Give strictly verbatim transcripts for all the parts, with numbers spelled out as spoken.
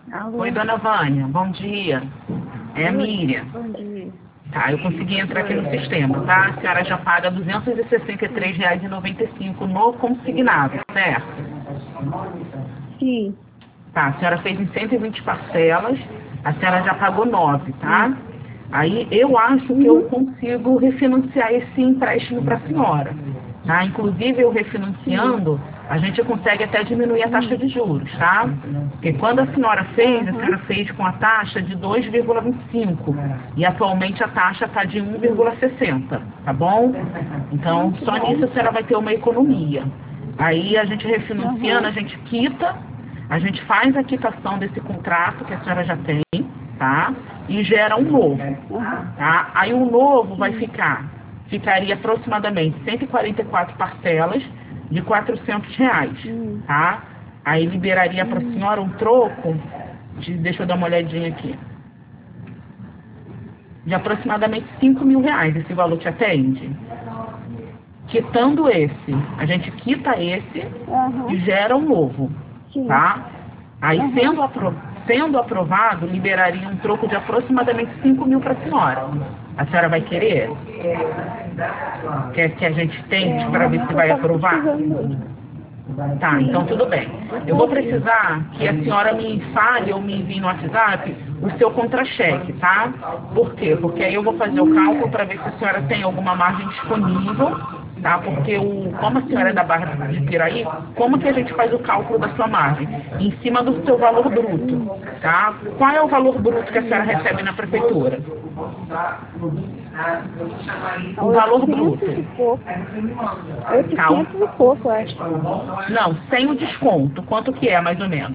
Alô? Oi, dona Vânia, bom dia. É a Oi, Miriam. bom dia. Tá, eu consegui entrar aqui no sistema, tá? A senhora já paga duzentos e sessenta e três reais e noventa e cinco no consignado, certo? Sim. Tá, a senhora fez em cento e vinte parcelas, a senhora já pagou nove, tá? Aí eu acho que eu Uhum. consigo refinanciar esse empréstimo para a senhora, tá? Inclusive eu refinanciando, a gente consegue até diminuir a taxa de juros, tá? Porque quando a senhora fez, a senhora Uhum. fez com a taxa de dois vírgula vinte e cinco e atualmente a taxa está de um vírgula sessenta, tá bom? Então Muito só bom. nisso a senhora vai ter uma economia. Aí a gente refinanciando, Uhum. a gente quita, a gente faz a quitação desse contrato que a senhora já tem, tá? E gera um novo, Uhum. tá? Aí o novo vai Sim. ficar, ficaria aproximadamente cento e quarenta e quatro parcelas de quatrocentos reais, Hum. tá? Aí liberaria para a Hum. senhora um troco de, deixa eu dar uma olhadinha aqui, de aproximadamente cinco mil reais, esse valor te atende? Quitando esse, a gente quita esse e Uhum. gera um novo, Sim. tá? Aí, Uhum. sendo, apro sendo aprovado, liberaria um troco de aproximadamente cinco mil para a senhora. A senhora vai querer? Quer que a gente tente É, para ver realmente se eu vai estava aprovar? precisando mesmo. Tá, então Sim. tudo bem. Eu vou Gostaria. precisar que a senhora me fale ou me envie no WhatsApp o seu contra-cheque, tá? Por quê? Porque aí eu vou fazer o Hum. cálculo para ver se a senhora tem alguma margem disponível, tá? Porque o, como a senhora é da Sim. Barra de Piraí, como que a gente faz o cálculo da sua margem? Em cima do seu valor bruto, Hum. tá? Qual é o valor bruto que a senhora Sim. recebe na prefeitura? A O valor bruto. oitocentos e pouco. Tá? o- Oitocentos e pouco, eu acho. Não, sem o desconto. Quanto que é, mais ou menos?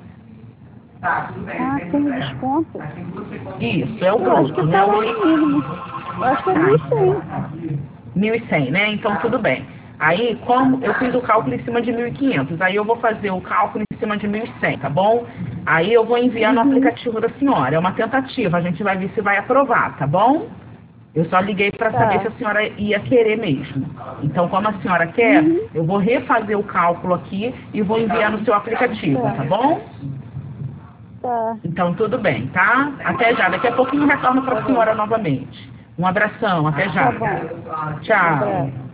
Ah, tem desconto? Isso, é o Eu acho que bruto, é né? O salário li- mínimo. Eu acho que é mil Tá, e cem. mil e cem, né? Então tudo bem. Aí, como eu fiz o cálculo em cima de mil e quinhentos, aí eu vou fazer o cálculo em cima de mil e cem, tá bom? Aí eu vou enviar no Uhum. aplicativo da senhora. É uma tentativa, a gente vai ver se vai aprovar, tá bom? Eu só liguei para saber se Tá. a senhora ia querer mesmo. Então, como a senhora quer, Uhum. eu vou refazer o cálculo aqui e vou enviar no seu aplicativo, Tá. tá bom? Tá. Então, tudo bem, tá? Até já. Daqui a pouquinho eu retorno para Tá a bom. senhora novamente. Um abração, até Tá já. bom. Um Tchau. abraço.